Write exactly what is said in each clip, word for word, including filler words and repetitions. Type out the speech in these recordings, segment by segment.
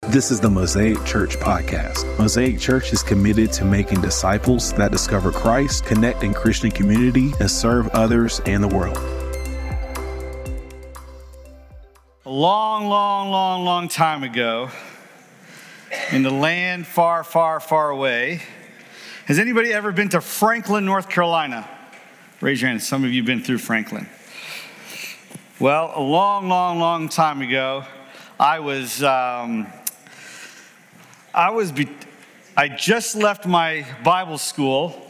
This is the Mosaic Church podcast. Mosaic Church is committed to making disciples that discover Christ, connect in Christian community, and serve others and the world. A long, long, long, long time ago, in the land far, far, far away, has anybody ever been to Franklin, North Carolina? Raise your hand. Some of you have been through Franklin. Well, a long, long, long time ago, I was, um, I was, be- I just left my Bible school,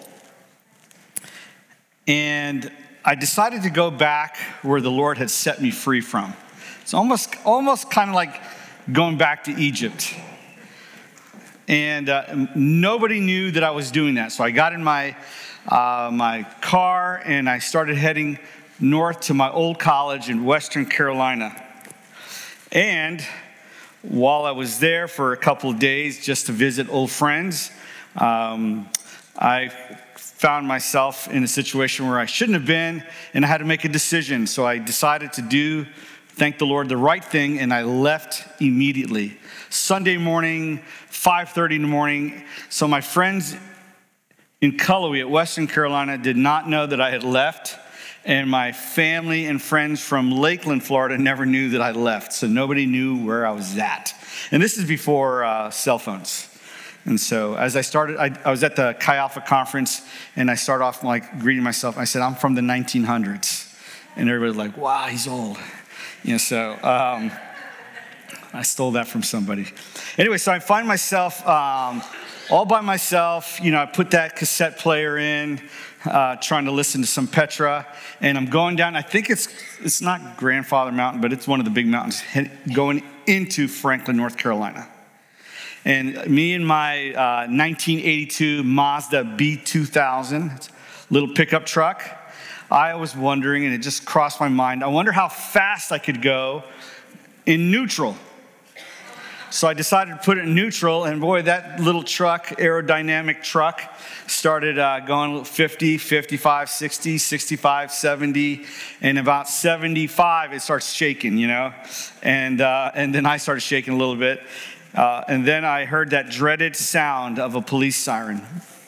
and I decided to go back where the Lord had set me free from. It's almost, almost kind of like going back to Egypt. And uh, nobody knew that I was doing that. So I got in my uh, my car and I started heading north to my old college in Western Carolina. And while I was there for a couple of days just to visit old friends, um, I found myself in a situation where I shouldn't have been, and I had to make a decision. So I decided to do, thank the Lord, the right thing, and I left immediately. Sunday morning, five thirty in the morning. So my friends in Cullowhee at Western Carolina did not know that I had left, and my family and friends from Lakeland, Florida never knew that I left. So nobody knew where I was at. And this is before uh, cell phones. And so as I started, I, I was at the Chi Alpha conference, and I started off like greeting myself. I said, I'm from the nineteen hundreds. And everybody was like, wow, he's old. You know, so um, I stole that from somebody. Anyway, so I find myself um, all by myself. You know, I put that cassette player in, uh, trying to listen to some Petra, and I'm going down. I think it's it's not Grandfather Mountain, but it's one of the big mountains going into Franklin, North Carolina. And me and my uh, nineteen eighty-two Mazda B two thousand, little pickup truck, I was wondering, and it just crossed my mind, I wonder how fast I could go in neutral. So I decided to put it in neutral, and boy, that little truck, aerodynamic truck, started uh, going fifty, fifty-five, sixty, sixty-five, seventy, and about seventy-five, it starts shaking, you know? And uh, and then I started shaking a little bit. Uh, and then I heard that dreaded sound of a police siren.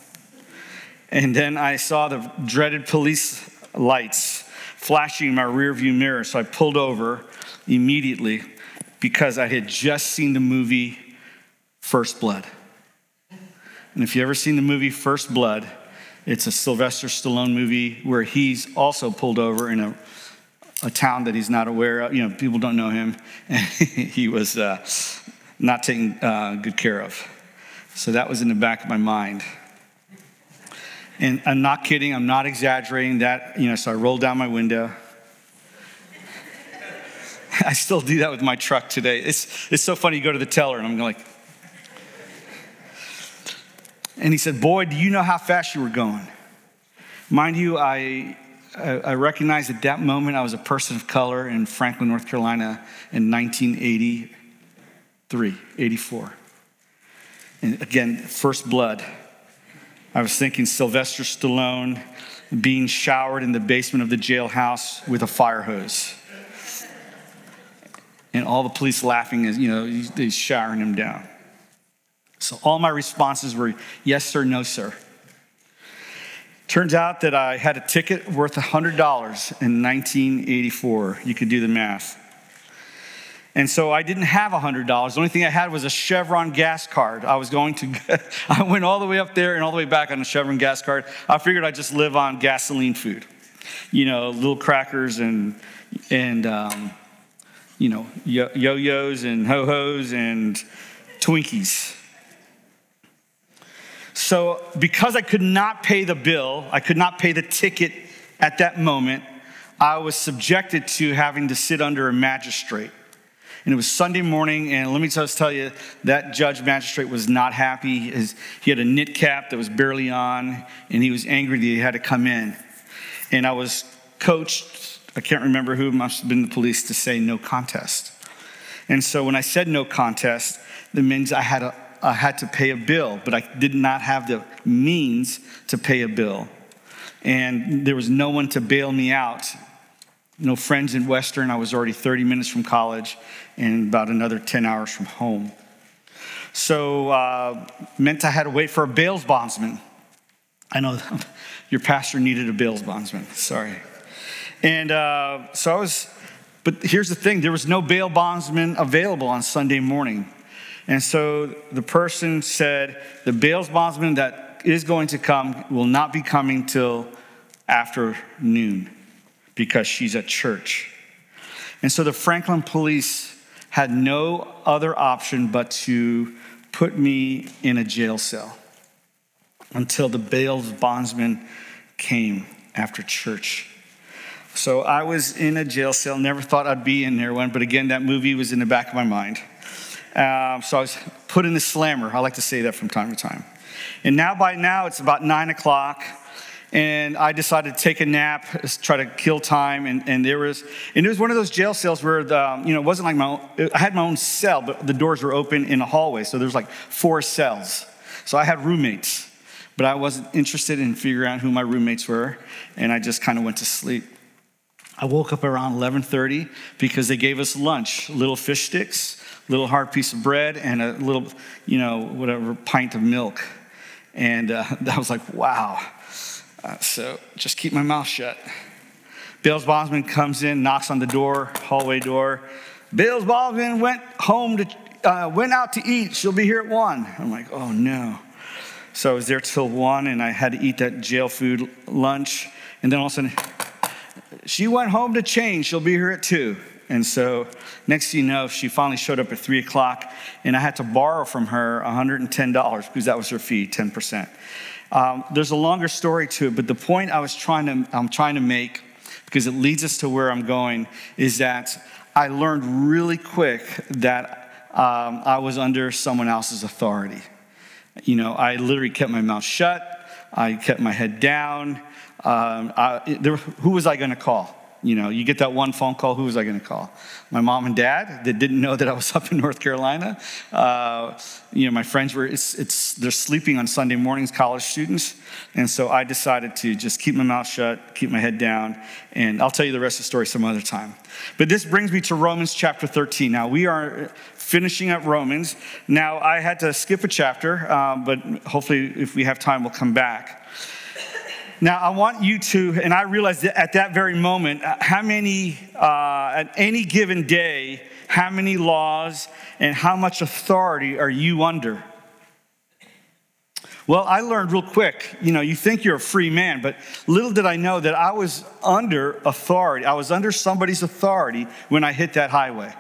And then I saw the dreaded police lights flashing in my rearview mirror. So I pulled over immediately because I had just seen the movie First Blood. And if you've ever seen the movie First Blood, it's a Sylvester Stallone movie where he's also pulled over in a, a town that he's not aware of. You know, people don't know him. And he was uh, not taken uh, good care of. So that was in the back of my mind. And I'm not kidding, I'm not exaggerating that, you know, so I rolled down my window. I still do that with my truck today. It's it's so funny, you go to the teller and I'm like, and he said, boy, do you know how fast you were going? Mind you, I, I, I recognized at that moment I was a person of color in Franklin, North Carolina in nineteen eighty-three, eighty-four. And again, First Blood. I was thinking Sylvester Stallone being showered in the basement of the jailhouse with a fire hose. And all the police laughing as, you know, he's showering him down. So all my responses were, yes, sir, no, sir. Turns out that I had a ticket worth one hundred dollars in nineteen eighty-four. You could do the math. And so I didn't have one hundred dollars. The only thing I had was a Chevron gas card. I was going to, I went all the way up there and all the way back on a Chevron gas card. I figured I'd just live on gasoline food. You know, little crackers and, and um, you know, yo- yo-yos and ho-hos and Twinkies. So because I could not pay the bill, I could not pay the ticket at that moment, I was subjected to having to sit under a magistrate. And it was Sunday morning, and let me just tell you, that judge magistrate was not happy. His, he had a knit cap that was barely on, and he was angry that he had to come in. And I was coached, I can't remember who, must have been the police, to say no contest. And so when I said no contest, that means I had, a, I had to pay a bill, but I did not have the means to pay a bill. And there was no one to bail me out. No friends in Western. I was already thirty minutes from college and about another ten hours from home. So uh, meant I had to wait for a bail bondsman. I know your pastor needed a bail bondsman. Sorry. And uh, so I was, but here's the thing. There was no bail bondsman available on Sunday morning. And so the person said, the bail bondsman that is going to come will not be coming till after noon because she's at church. And so the Franklin police had no other option but to put me in a jail cell until the bail bondsman came after church. So I was in a jail cell, never thought I'd be in there one, but again, that movie was in the back of my mind. Um, so I was put in the slammer. I like to say that from time to time. And now by now, it's about nine o'clock, and I decided to take a nap, try to kill time, and, and there was, and it was one of those jail cells where, the, you know, it wasn't like my own, I had my own cell, but the doors were open in a hallway, so there's like four cells. So I had roommates, but I wasn't interested in figuring out who my roommates were, and I just kind of went to sleep. I woke up around eleven thirty because they gave us lunch, little fish sticks, little hard piece of bread, and a little, you know, whatever, pint of milk. And uh, I was like, wow. Uh, so just keep my mouth shut. Bill's bondsman comes in, knocks on the door, hallway door. Bill's bondsman went home to, uh, went out to eat. She'll be here at one. I'm like, oh no. So I was there till one, and I had to eat that jail food lunch. And then all of a sudden, she went home to change. She'll be here at two. And so next thing you know, she finally showed up at three o'clock, and I had to borrow from her one hundred ten dollars because that was her fee, ten percent. Um, there's a longer story to it, but the point I was trying to, I'm trying to make, because it leads us to where I'm going, is that I learned really quick that um, I was under someone else's authority. You know, I literally kept my mouth shut. I kept my head down. Um, I, there, who was I going to call? You know, you get that one phone call, who was I going to call? My mom and dad that didn't know that I was up in North Carolina. Uh, you know, my friends were, it's, it's, they're sleeping on Sunday mornings, college students. And so I decided to just keep my mouth shut, keep my head down, and I'll tell you the rest of the story some other time. But this brings me to Romans chapter thirteen. Now, we are finishing up Romans. Now, I had to skip a chapter, um, but hopefully if we have time, we'll come back. Now, I want you to, and I realized that at that very moment, how many, uh, at any given day, how many laws and how much authority are you under? Well, I learned real quick, you know, you think you're a free man, but little did I know that I was under authority. I was under somebody's authority when I hit that highway.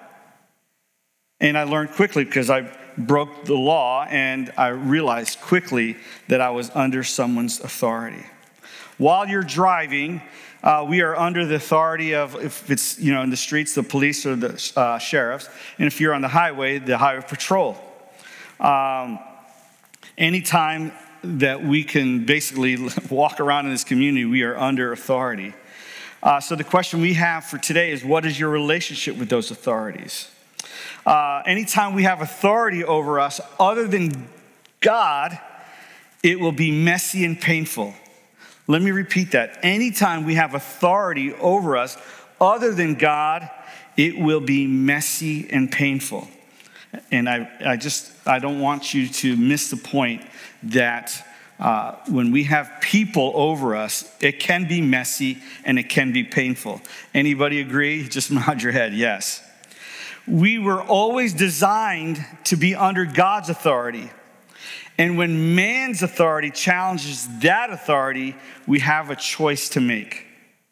And I learned quickly because I broke the law, and I realized quickly that I was under someone's authority. While you're driving, uh, we are under the authority of, if it's, you know, in the streets, the police or the uh, sheriffs. And if you're on the highway, the highway patrol. Um, anytime that we can basically walk around in this community, we are under authority. Uh, so the question we have for today is, what is your relationship with those authorities? Uh, anytime we have authority over us other than God, it will be messy and painful. Let me repeat that. Anytime we have authority over us other than God, it will be messy and painful. And I, I just, I don't want you to miss the point that uh, when we have people over us, it can be messy and it can be painful. Anybody agree? Just nod your head, yes. We were always designed to be under God's authority. And when man's authority challenges that authority, we have a choice to make.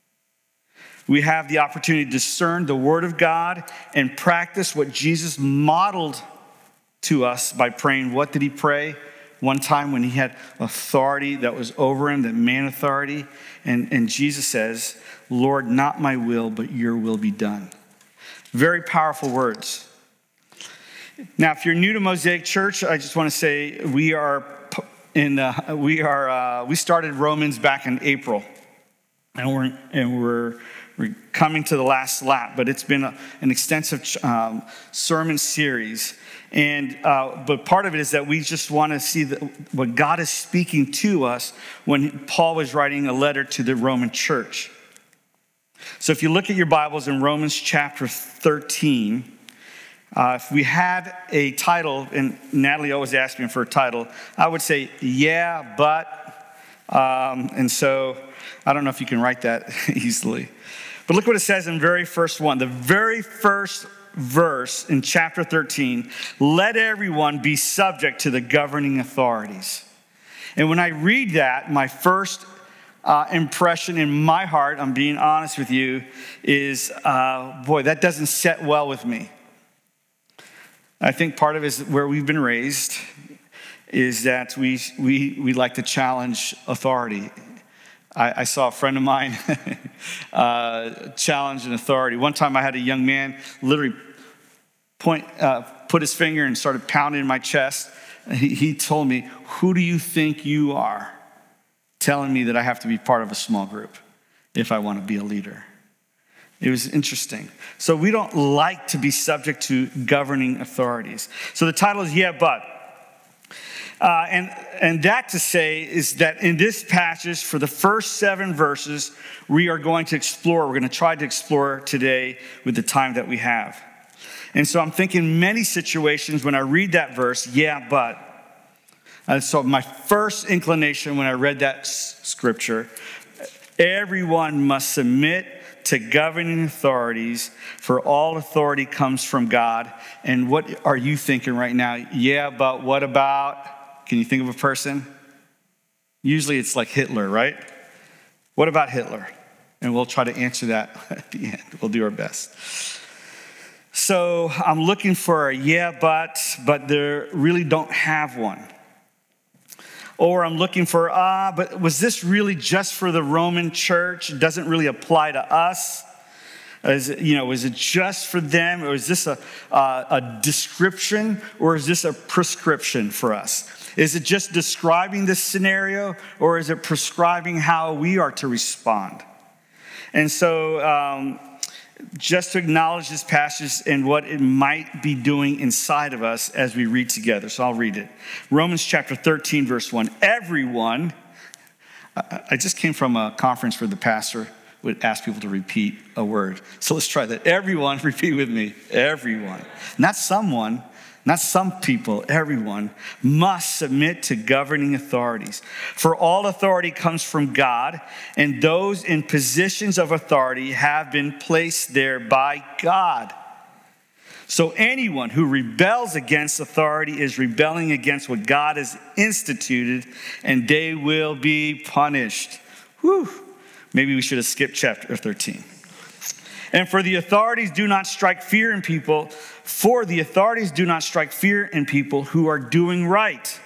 We have the opportunity to discern the Word of God and practice what Jesus modeled to us by praying. What did he pray? One time when he had authority that was over him, that man authority. And, and Jesus says, Lord, not my will, but your will be done. Very powerful words. Now, if you're new to Mosaic Church, I just want to say we are in. Uh, we are. Uh, we started Romans back in April, and we're and we're, we're coming to the last lap. But it's been a, an extensive um, sermon series, and uh, but part of it is that we just want to see the, what God is speaking to us when Paul was writing a letter to the Roman church. So, if you look at your Bibles in Romans chapter thirteen. Uh, if we had a title, and Natalie always asked me for a title, I would say, yeah, but. Um, and so I don't know if you can write that easily. But look what it says in very first one. The very first verse in chapter thirteen, let everyone be subject to the governing authorities. And when I read that, my first uh, impression in my heart, I'm being honest with you, is, uh, boy, that doesn't set well with me. I think part of it is where we've been raised, is that we we we like to challenge authority. I, I saw a friend of mine uh, challenge an authority. One time I had a young man literally point, uh, put his finger and started pounding my chest. He, he told me, who do you think you are? Telling me that I have to be part of a small group if I want to be a leader. It was interesting. So we don't like to be subject to governing authorities. So the title is Yeah, But. Uh, and, and that to say is that in this passage, for the first seven verses, we are going to explore, we're going to try to explore today with the time that we have. And so I'm thinking many situations when I read that verse, yeah, but. And so my first inclination when I read that s- scripture, everyone must submit to governing authorities, for all authority comes from God. And what are you thinking right now? Yeah, but what about? Can you think of a person? Usually it's like Hitler, right? What about Hitler? And we'll try to answer that at the end. We'll do our best. So I'm looking for a yeah, but, but they really don't have one. Or I'm looking for, ah, but was this really just for the Roman church? It doesn't really apply to us. Is it, you know, is it just for them? Or is this a, uh, a description, or is this a prescription for us? Is it just describing this scenario, or is it prescribing how we are to respond? And so um, just to acknowledge this passage and what it might be doing inside of us as we read together. So I'll read it. Romans chapter thirteen, verse one. Everyone, I just came from a conference where the pastor would ask people to repeat a word. So let's try that. Everyone, repeat with me. Everyone. Not someone. Not some people, everyone must submit to governing authorities. For all authority comes from God, and those in positions of authority have been placed there by God. So anyone who rebels against authority is rebelling against what God has instituted, and they will be punished. Whew. Maybe we should have skipped chapter thirteen. And for the authorities do not strike fear in people, for the authorities do not strike fear in people who are doing right,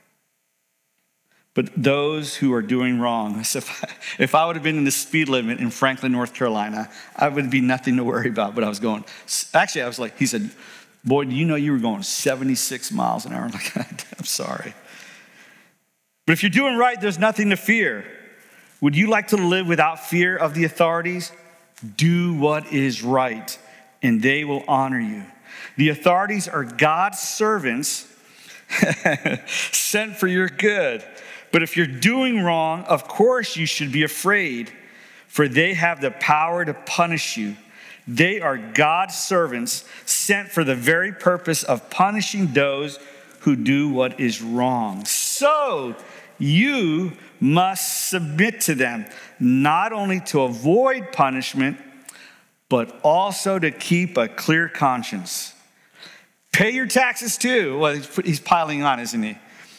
but those who are doing wrong. So if I, if I would have been in the speed limit in Franklin, North Carolina, I would be nothing to worry about, but I was going. Actually, I was like, he said, boy, do you know you were going seventy-six miles an hour? I'm like, I'm sorry. But if you're doing right, there's nothing to fear. Would you like to live without fear of the authorities? Do what is right, and they will honor you. The authorities are God's servants sent for your good. But if you're doing wrong, of course you should be afraid, for they have the power to punish you. They are God's servants sent for the very purpose of punishing those who do what is wrong. So you must submit to them, not only to avoid punishment, but also to keep a clear conscience. Pay your taxes too. Well, he's piling on, isn't he?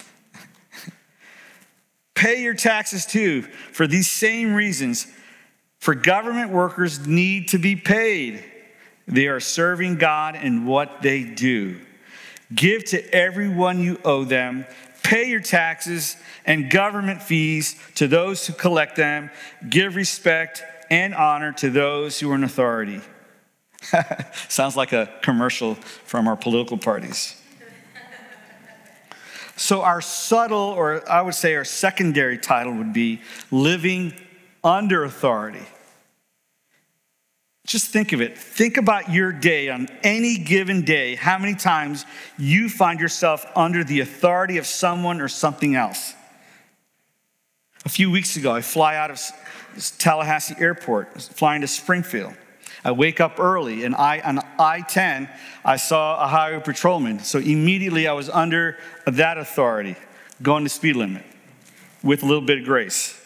Pay your taxes too for these same reasons. For government workers need to be paid. They are serving God in what they do. Give to everyone you owe them. Pay your taxes and government fees to those who collect them. Give respect and honor to those who are in authority. Sounds like a commercial from our political parties. So our subtle, or I would say our secondary title would be living under authority. Just think of it. Think about your day on any given day, how many times you find yourself under the authority of someone or something else. A few weeks ago, I fly out of Tallahassee Airport, flying to Springfield. I wake up early, and I on I ten, I saw a highway patrolman. So immediately I was under that authority, going the speed limit with a little bit of grace.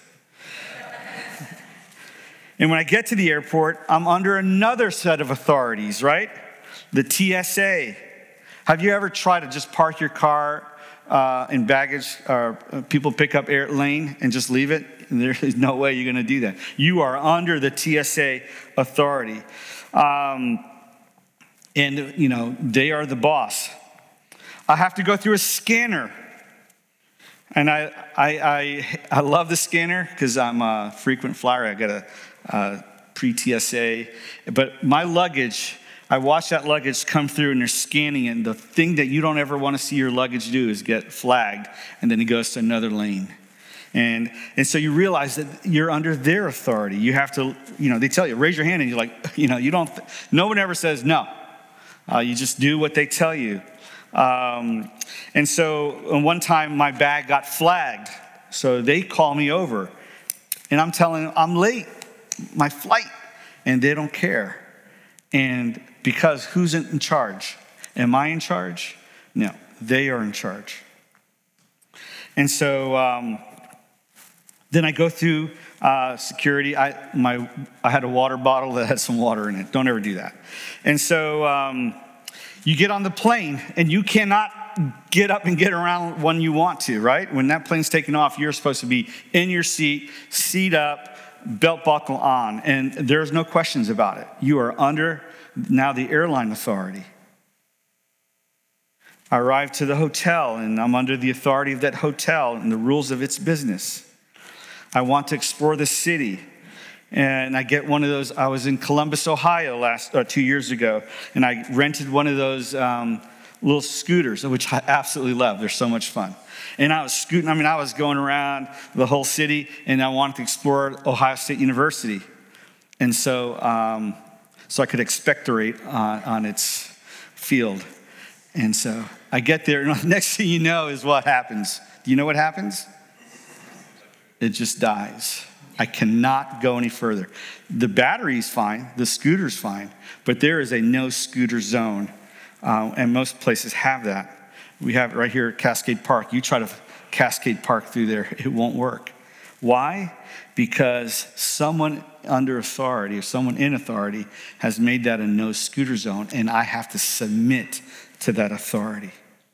And when I get to the airport, I'm under another set of authorities, right? The T S A. Have you ever tried to just park your car uh, in baggage or uh, people pick up air lane and just leave it? And there's no way you're going to do that. You are under the T S A authority. Um, and, you know, they are the boss. I have to go through a scanner. And I I I, I love the scanner because I'm a frequent flyer. I got a uh, pre-T S A. But my luggage, I watch that luggage come through and they're scanning it. And the thing that you don't ever want to see your luggage do is get flagged. And then it goes to another lane. And and so you realize that you're under their authority. You have to, you know, they tell you, raise your hand. And you're like, you know, you don't, no one ever says no. Uh, you just do what they tell you. Um, and so one time my bag got flagged. So they call me over. And I'm telling them, I'm late, my flight. And they don't care. And because who's in charge? Am I in charge? No, they are in charge. And so um, then I go through uh, security. I my I had a water bottle that had some water in it. Don't ever do that. And so um, you get on the plane, and you cannot get up and get around when you want to, right? When that plane's taking off, you're supposed to be in your seat, seat up, belt buckle on, and there's no questions about it. You are under now the airline authority. I arrive to the hotel, and I'm under the authority of that hotel and the rules of its business. I want to explore the city, and I get one of those. I was in Columbus, Ohio last uh, two years ago, and I rented one of those um, little scooters, which I absolutely love. They're so much fun. And I was scooting. I mean, I was going around the whole city, and I wanted to explore Ohio State University, and so um, so I could expectorate on, on its field. And so I get there, and the next thing you know is what happens. Do you know what happens? It just dies. I cannot go any further. The battery's fine, the scooter's fine, but there is a no scooter zone, uh, and most places have that. We have it right here at Cascade Park. You try to Cascade Park through there, it won't work. Why? Because someone under authority or someone in authority has made that a no scooter zone, and I have to submit to that authority.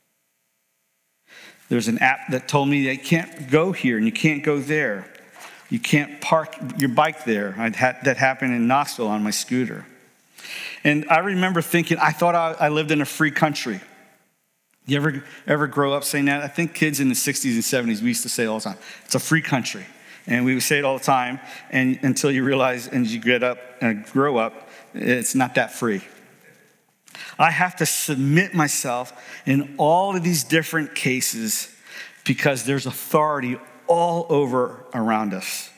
There's an app that told me that you can't go here and you can't go there. You can't park your bike there. I'd had that happen in Knoxville on my scooter. And I remember thinking, I thought I, I lived in a free country. You ever ever grow up saying that? I think kids in the sixties and seventies, we used to say it all the time, it's a free country. And we would say it all the time, and until you realize and you get up and grow up, it's not that free. I have to submit myself in all of these different cases because there's authority all over around us.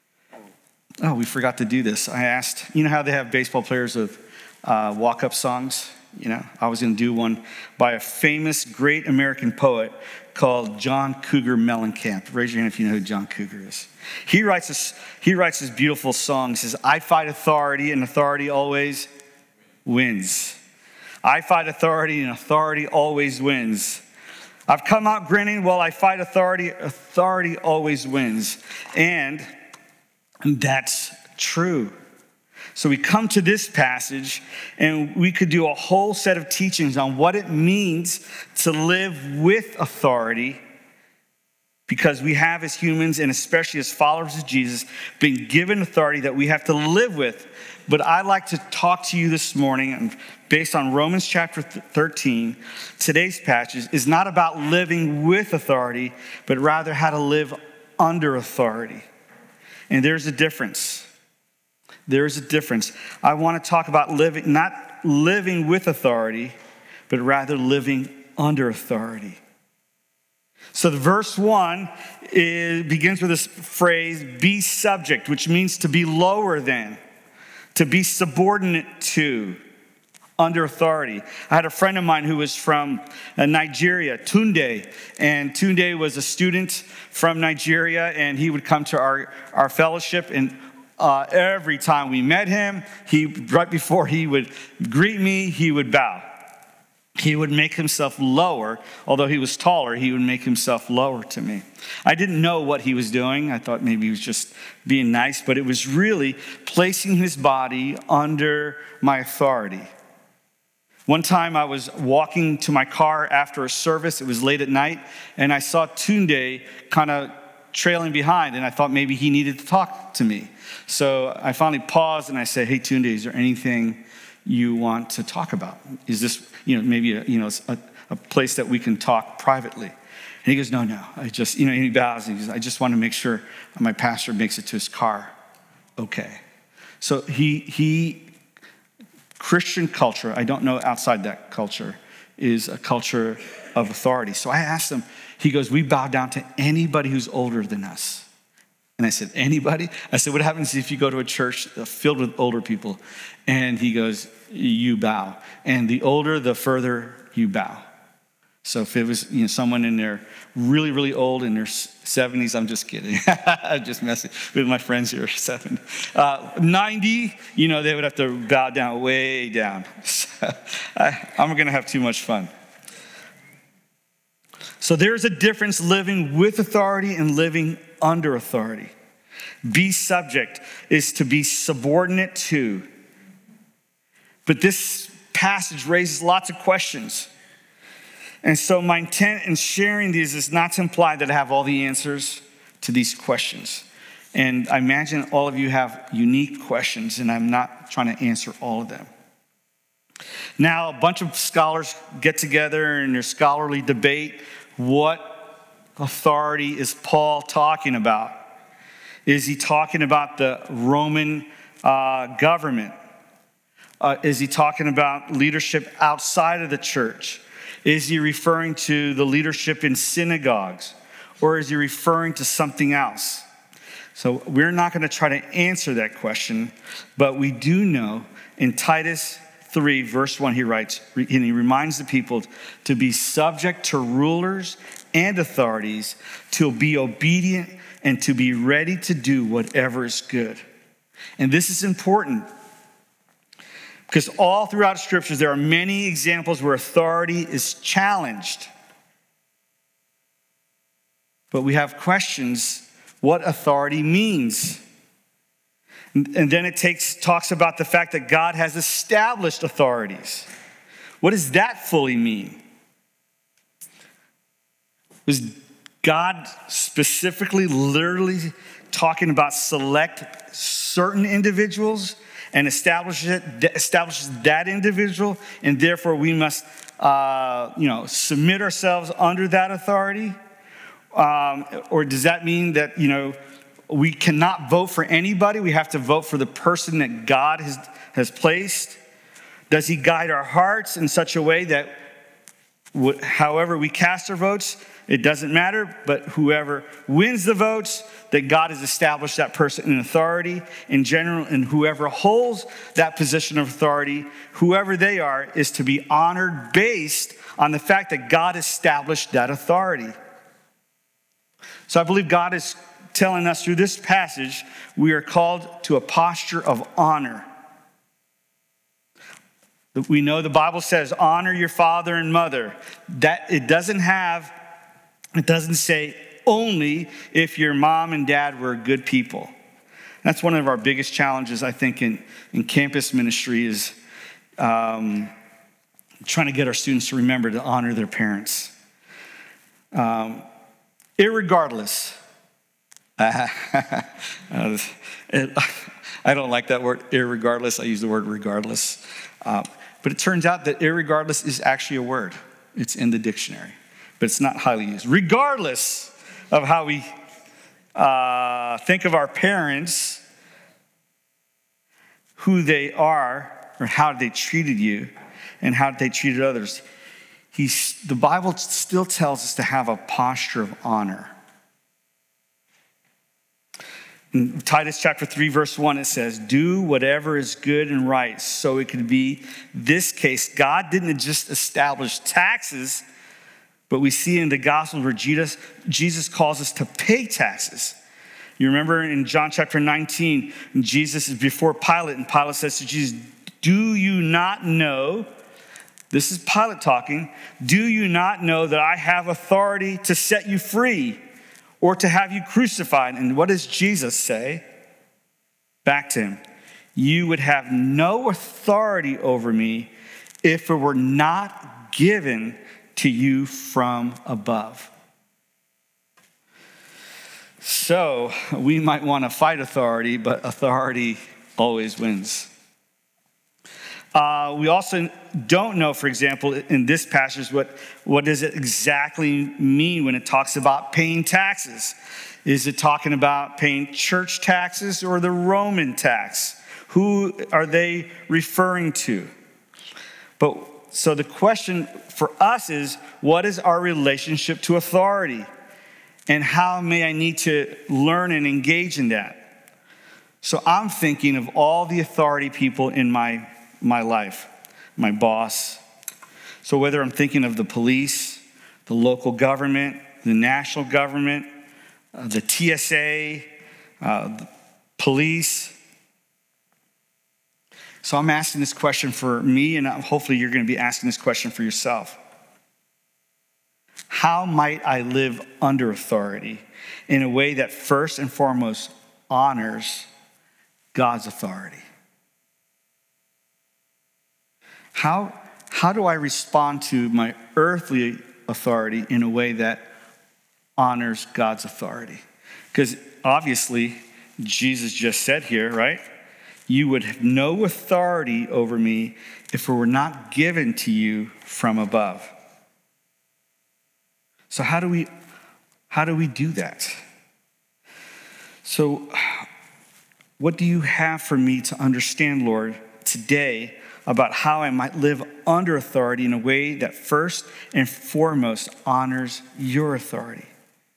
Oh, we forgot to do this. I asked, you know how they have baseball players with uh, walk-up songs? You know, I was going to do one by a famous, great American poet called John Cougar Mellencamp. Raise your hand if you know who John Cougar is. He writes this, he writes this beautiful song. He says, I fight authority, and authority always wins. I fight authority, and authority always wins. I've come out grinning while I fight authority. Authority always wins. And that's true. So we come to this passage, and we could do a whole set of teachings on what it means to live with authority, because we have as humans, and especially as followers of Jesus, been given authority that we have to live with. But I'd like to talk to you this morning, based on Romans chapter thirteen. Today's passage is not about living with authority, but rather how to live under authority. And there's a difference. There is a difference. I want to talk about living, not living with authority, but rather living under authority. So the verse one is, begins with this phrase, be subject, which means to be lower than, to be subordinate to, under authority. I had a friend of mine who was from Nigeria, Tunde, and Tunde was a student from Nigeria, and he would come to our, our fellowship, and Uh, every time we met him, he right before he would greet me, he would bow. He would make himself lower. Although he was taller, he would make himself lower to me. I didn't know what he was doing. I thought maybe he was just being nice, but it was really placing his body under my authority. One time I was walking to my car after a service. It was late at night, and I saw Tunde kind of trailing behind, and I thought maybe he needed to talk to me. So I finally paused, and I said, "Hey, Tunde, is there anything you want to talk about? Is this, you know, maybe a, you know, a, a place that we can talk privately?" And he goes, "No, no, I just," you know, and he bows, and he goes, "I just want to make sure my pastor makes it to his car okay." So he, he, Christian culture, I don't know outside that culture, is a culture of authority. So I asked him, he goes, "We bow down to anybody who's older than us." And I said, "Anybody?" I said, "What happens if you go to a church filled with older people?" And he goes, "You bow. And the older, the further you bow." So if it was, you know, someone in their really, really old, in their seventies, I'm just kidding. I'm just messing with my friends here, seventy. Uh, ninety, you know, they would have to bow down, way down. So I, I'm going to have too much fun. So there's a difference living with authority and living under authority. Be subject is to be subordinate to. But this passage raises lots of questions. And so my intent in sharing these is not to imply that I have all the answers to these questions. And I imagine all of you have unique questions, and I'm not trying to answer all of them. Now, a bunch of scholars get together in their scholarly debate. What authority is Paul talking about? Is he talking about the Roman uh, government? Uh, is he talking about leadership outside of the church? Is he referring to the leadership in synagogues? Or is he referring to something else? So we're not going to try to answer that question, but we do know in Titus three, verse one, he writes, and he reminds the people to be subject to rulers and authorities, to be obedient, and to be ready to do whatever is good. And this is important because all throughout scriptures, there are many examples where authority is challenged. But we have questions what authority means. And then it takes talks about the fact that God has established authorities. What does that fully mean? Was God specifically, literally talking about select certain individuals and establishes it, establishes that individual, and therefore we must, uh, you know, submit ourselves under that authority? Um, or does that mean that, you know, we cannot vote for anybody? We have to vote for the person that God has, has placed? Does he guide our hearts in such a way that wh- however we cast our votes, it doesn't matter, but whoever wins the votes, that God has established that person in authority in general, and whoever holds that position of authority, whoever they are, is to be honored based on the fact that God established that authority. So I believe God is telling us through this passage, we are called to a posture of honor. We know the Bible says, honor your father and mother. That it doesn't have, it doesn't say only if your mom and dad were good people. That's one of our biggest challenges, I think, in, in campus ministry is um, trying to get our students to remember to honor their parents. Um, irregardless. Uh, it, I don't like that word, irregardless. I use the word regardless. Uh, but it turns out that irregardless is actually a word. It's in the dictionary, but it's not highly used. Regardless of how we uh, think of our parents, who they are, or how they treated you, and how they treated others, he's, the Bible still tells us to have a posture of honor. In Titus chapter three, verse one, it says, do whatever is good and right. So it could be this case. God didn't just establish taxes, but we see in the gospel where Jesus, Jesus calls us to pay taxes. You remember in John chapter nineteen, Jesus is before Pilate, and Pilate says to Jesus, do you not know, this is Pilate talking, do you not know that I have authority to set you free or to have you crucified? And what does Jesus say back to him? You would have no authority over me if it were not given to you from above. So we might want to fight authority, but authority always wins. Uh, we also don't know, for example, in this passage, what, what does it exactly mean when it talks about paying taxes? Is it talking about paying church taxes or the Roman tax? Who are they referring to? But so the question for us is, what is our relationship to authority? And how may I need to learn and engage in that? So I'm thinking of all the authority people in my, my life, my boss. So whether I'm thinking of the police, the local government, the national government, uh, the T S A, uh, the police. So I'm asking this question for me, and hopefully you're going to be asking this question for yourself. How might I live under authority in a way that first and foremost honors God's authority? How, how do I respond to my earthly authority in a way that honors God's authority? Because obviously, Jesus just said here, right? You would have no authority over me if it were not given to you from above. So how do we how do we do that? So what do you have for me to understand, Lord, today about how I might live under authority in a way that first and foremost honors your authority?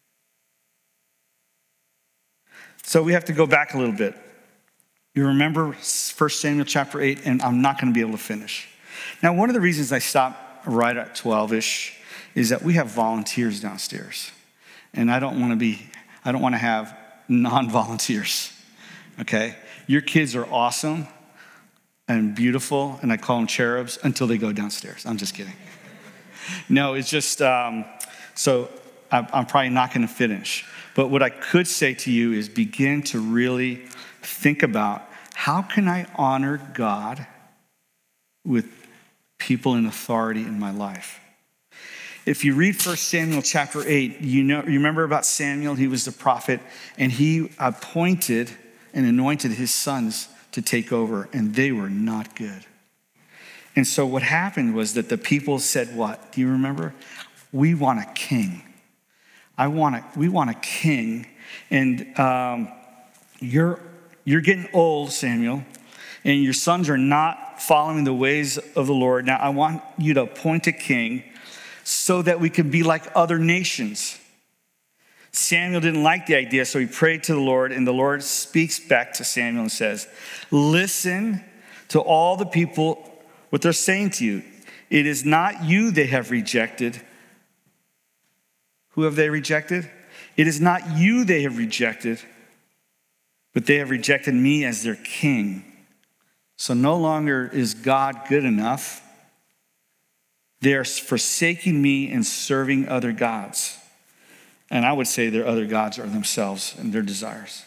So we have to go back a little bit. You remember First Samuel chapter eight, and I'm not going to be able to finish. Now, one of the reasons I stopped right at twelve-ish is that we have volunteers downstairs. And I don't want to be, I don't want to have non-volunteers, okay? Your kids are awesome and beautiful, and I call them cherubs until they go downstairs. I'm just kidding. No, it's just, um, so I'm probably not going to finish. But what I could say to you is begin to really think about, how can I honor God with people in authority in my life? If you read First Samuel chapter eight, you know, you remember about Samuel, he was the prophet, and he appointed and anointed his sons to take over, and they were not good. And so what happened was that the people said what? Do you remember? We want a king. I want a, we want a king, and um, you're you're getting old, Samuel, and your sons are not following the ways of the Lord. Now I want you to appoint a king so that we can be like other nations. Samuel didn't like the idea, so he prayed to the Lord, and the Lord speaks back to Samuel and says, listen to all the people, what they're saying to you. It is not you they have rejected. Who have they rejected? It is not you they have rejected, but they have rejected me as their king. So no longer is God good enough. They are forsaking me and serving other gods. And I would say their other gods are themselves and their desires.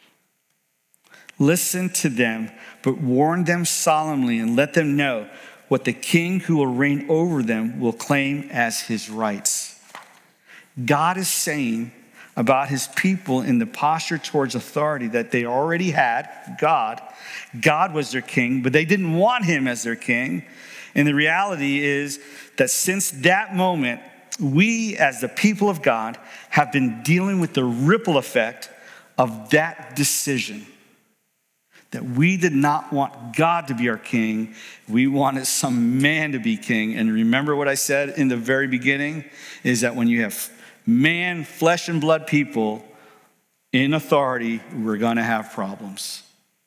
Listen to them, but warn them solemnly and let them know what the king who will reign over them will claim as his rights. God is saying about his people in the posture towards authority that they already had, God. God was their king, but they didn't want him as their king. And the reality is that since that moment, we as the people of God have been dealing with the ripple effect of that decision. That we did not want God to be our king. We wanted some man to be king. And remember what I said in the very beginning is that when you have man, flesh and blood people in authority, we're going to have problems.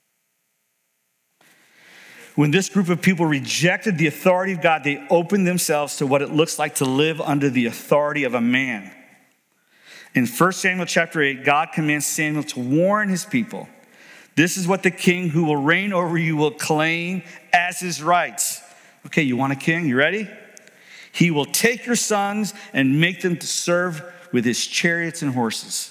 When this group of people rejected the authority of God, they opened themselves to what it looks like to live under the authority of a man. In First Samuel chapter eight, God commands Samuel to warn his people. This is what the king who will reign over you will claim as his rights. Okay, you want a king? You ready? He will take your sons and make them to serve with his chariots and horses.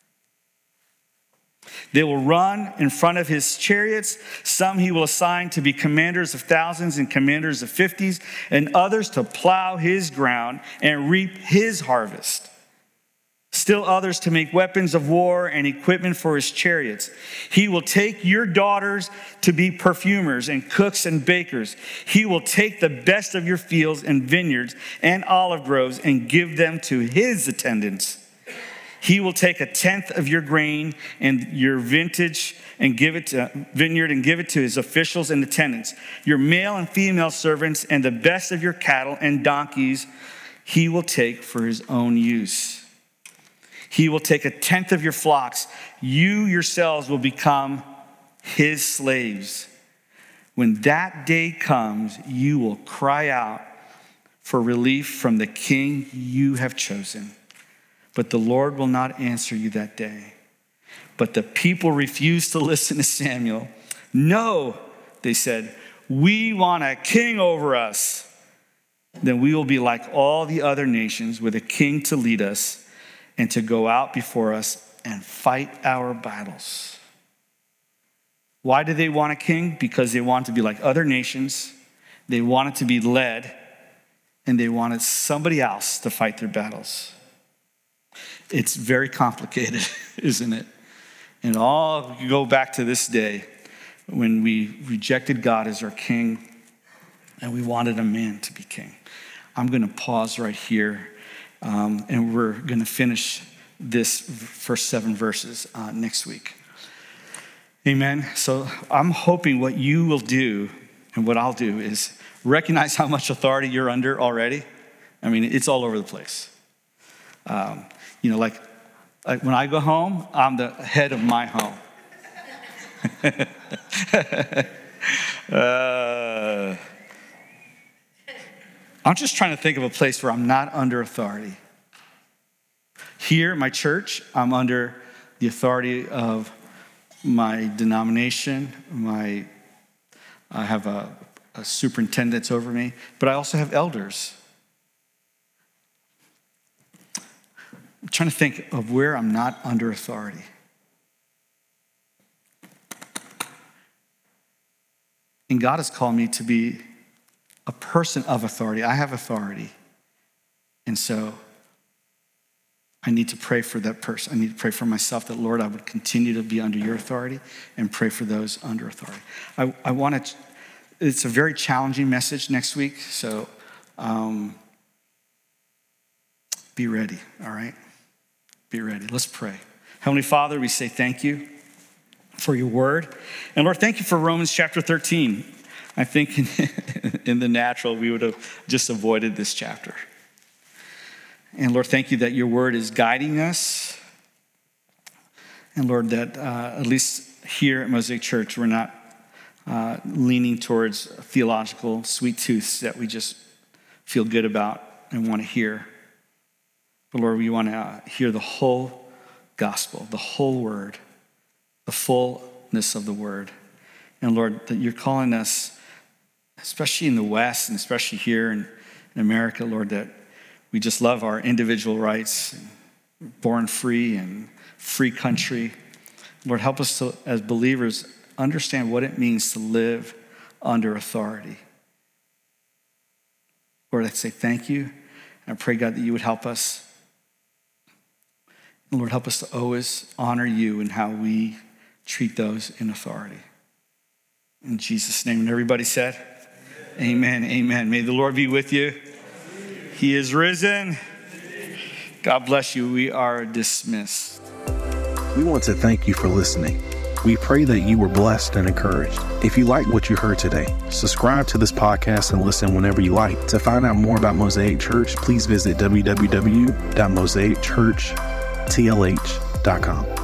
They will run in front of his chariots. Some he will assign to be commanders of thousands and commanders of fifties, and others to plow his ground and reap his harvest. Still others to make weapons of war and equipment for his chariots. He will take your daughters to be perfumers and cooks and bakers. He will take the best of your fields and vineyards and olive groves and give them to his attendants. He will take a tenth of your grain and your vintage and give it to vineyard and give it to his officials and attendants. Your male and female servants and the best of your cattle and donkeys he will take for his own use. He will take a tenth of your flocks. You yourselves will become his slaves. When that day comes, you will cry out for relief from the king you have chosen. But the Lord will not answer you that day. But the people refused to listen to Samuel. No, they said, we want a king over us. Then we will be like all the other nations with a king to lead us and to go out before us and fight our battles. Why do they want a king? Because they want to be like other nations. They wanted to be led, and they wanted somebody else to fight their battles. It's very complicated, isn't it? And all go back to this day when we rejected God as our king and we wanted a man to be king. I'm going to pause right here. Um, and we're going to finish this first seven verses uh, next week. Amen. So I'm hoping what you will do and what I'll do is recognize how much authority you're under already. I mean, it's all over the place. Um, you know, like, like when I go home, I'm the head of my home. uh, I'm just trying to think of a place where I'm not under authority. Here at my church, I'm under the authority of my denomination. My, I have a, a superintendent that's over me, but I also have elders. I'm trying to think of where I'm not under authority. And God has called me to be a person of authority. I have authority. And so I need to pray for that person. I need to pray for myself that, Lord, I would continue to be under your authority and pray for those under authority. I, I want to, it's a very challenging message next week. So um, be ready, all right? Be ready. Let's pray. Heavenly Father, we say thank you for your word. And Lord, thank you for Romans chapter thirteen. I think in, in the natural, we would have just avoided this chapter. And Lord, thank you that your word is guiding us. And Lord, that uh, at least here at Mosaic Church, we're not uh, leaning towards theological sweet tooths that we just feel good about and want to hear. But Lord, we want to uh, hear the whole gospel, the whole word, the fullness of the word. And Lord, that you're calling us, especially in the West and especially here in, in America, Lord, that we just love our individual rights, born free and free country. Lord, help us to, as believers, understand what it means to live under authority. Lord, I say thank you. And I pray, God, that you would help us. And Lord, help us to always honor you in how we treat those in authority. In Jesus' name. And everybody said, amen, amen. Amen. May the Lord be with you. He is risen. God bless you. We are dismissed. We want to thank you for listening. We pray that you were blessed and encouraged. If you like what you heard today, subscribe to this podcast and listen whenever you like. To find out more about Mosaic Church, please visit w w w dot mosaic church t l h dot com.